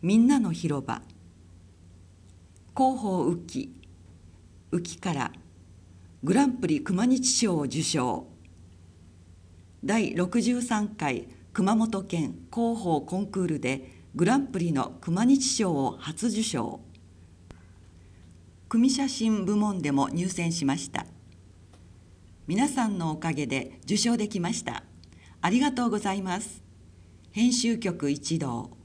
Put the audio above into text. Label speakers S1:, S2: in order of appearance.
S1: みんなの広場、広報浮きからグランプリ熊日賞を受賞。第63回熊本県広報コンクールでグランプリの熊日賞を初受賞。組写真部門でも入選しました。皆さんのおかげで受賞できました。ありがとうございます。編集局一同。